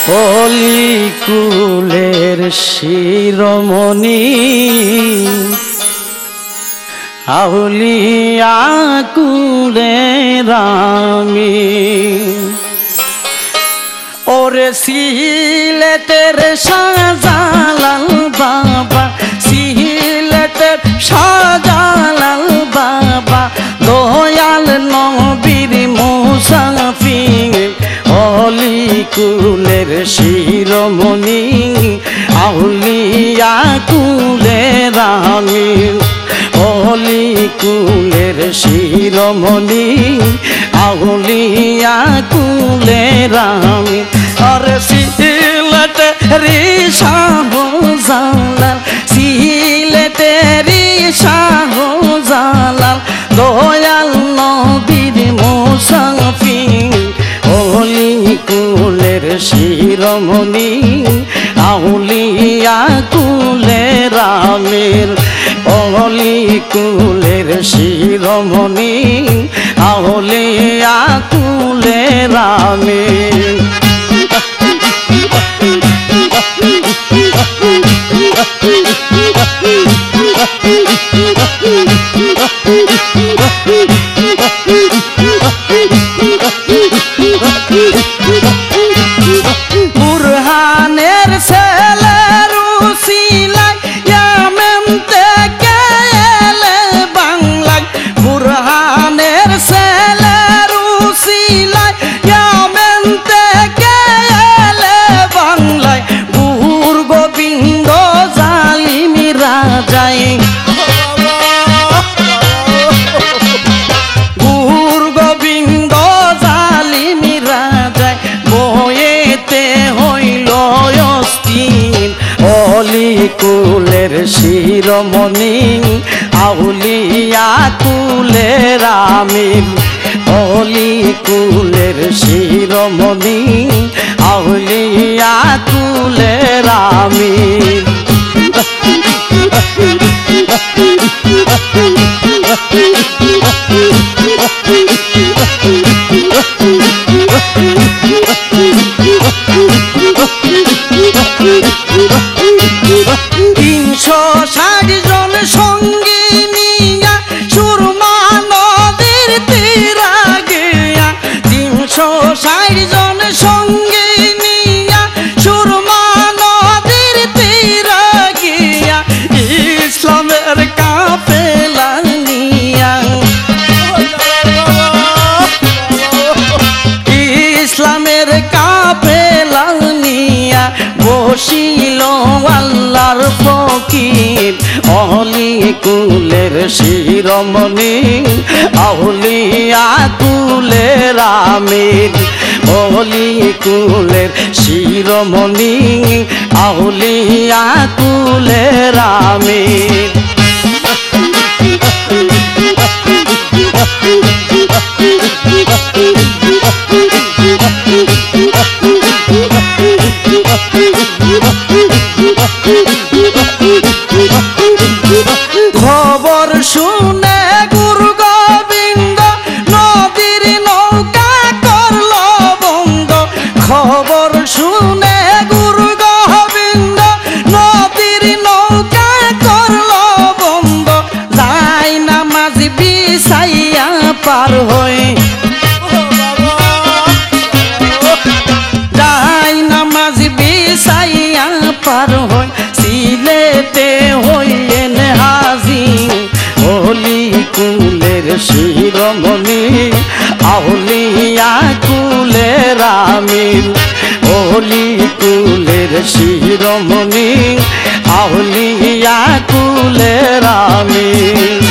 অলিকুলের শিরোমণি আউলিয়া কুলের আমি ওরে সিলেটের শাহজালাল বাবা সিলেটের শাহজালাল বাবা দয়াল নবীর মুসাফির অলিকুলের শিরোমণি আউলিয়া কুলের আমি অলিকুলের শিরোমণি আউলিয়া কুলের আমি আরে সিলেটের শাহজালাল সিলেটের শাহজালাল দয়াল নবীর মুসাফির অলিকুলের শিরোমণি আউলিয়া কুলের আমির অলিকুলের শিরোমণি আউলিয়া কুলের আমির বুরহানের ছেলের উসিলায় ইয়ামেন থেকে এলে বাংলায় বুরহানের ছেলের উসিলায় ইয়ামেন থেকে এলে বাংলায় গুর গোবিন্দ জালিমি রাজায় গুর গোবিন্দ জালিমি রাজায় বয়েতে হইল অস্থির অলিকুলের শিরোমণি আউলিয়া কুলের আমির অলিকুলের শিরোমণি আউলিয়া কুলের আমির তিনশো 60 জন সঙ্গী নিয়া সুরমা নদীর তীরা গিয়া 360 জন সঙ্গী নিয়া সুরমা নদীর তীরা গিয়া ইসলামের কাফেলা নিয়া ইসলামের কাফেলা নিয়া বসিল আল্লাহর ফকির অলিকুলের শিরোমণি আউলিয়া কুলের আমির অলিকুলের শিরোমণি আউলিয়া কুলের আমির খবর শুনে গুরু গোবিন্দ নদীর নৌকা করল বন্ধ খবর শুনে গুরু গোবিন্দ নদীর নৌকা করল বন্ধ যাই নামাজ বিছাইয়া পার হয়ে যাই নামাজ বিছাইয়া পার হয়ে সিলেটে হইলেন হাজির অলিকুলের শিরোমণি আউলিয়া কুলের আমির অলিকুলের শিরোমণি আউলিয়া কুলের আমির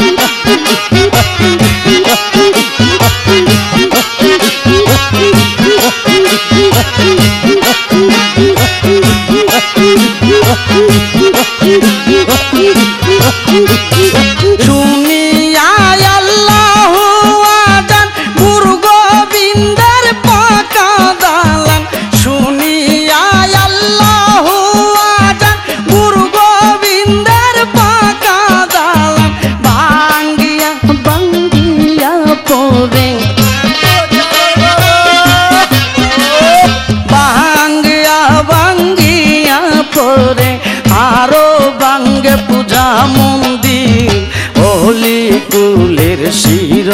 শুনিয়া আল্লাহু আযান গুরু গোবিন্দের পাকা দালান শুনিয়া আল্লাহু আযান গুরু গোবিন্দের পাকা দালান ভাঙ্গিয়া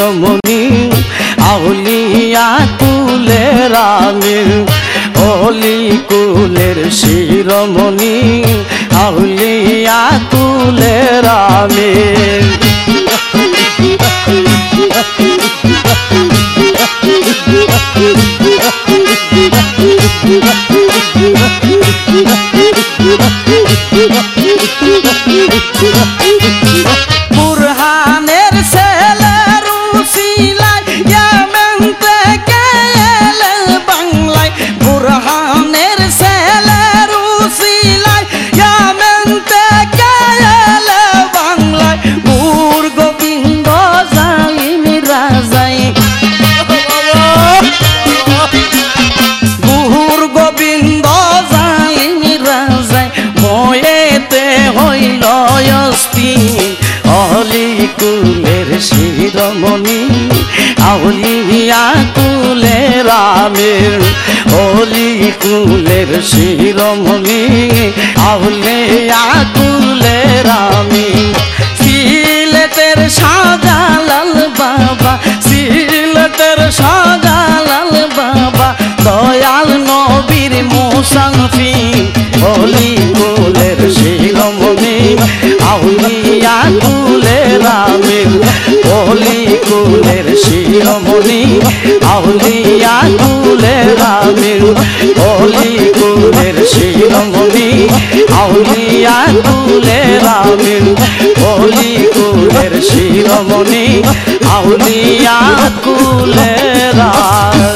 শিরোমণি আউলিয়া কুলের আমির অলি কুলের শিরোমণি আউলিয়া কুলের আমির বুরহানের ছেলে রুসিলায় ইয়ামেন থেকে এলেন বাংলায় বুরহানের ছেলে রুসিলায় ইয়ামেন থেকে এলেন বাংলায় গুর গোবিন্দ জালিম রাজাই গুর গোবিন্দ জালিম রাজাই ময়েতে হইল অলি কুলের শিরোমণি আউলিয়া কুলের আমির অলি কুলের শিরোমণি আউলিয়া কুলের আমির সিলেটের শাহজালাল বাবা সিলেটের শাহজালাল বাবা দয়াল নবীর মুসাফির অলি কুলের শিরোমণি আউলিয়া কুলের আমির অলি কুলের শিরোমণি আউলিয়া কুলের আমির অলি কুলের শিরোমণি আউলিয়া কুলের আমির অলি কুলের শিরোমণি আউলিয়া কুলের আমির।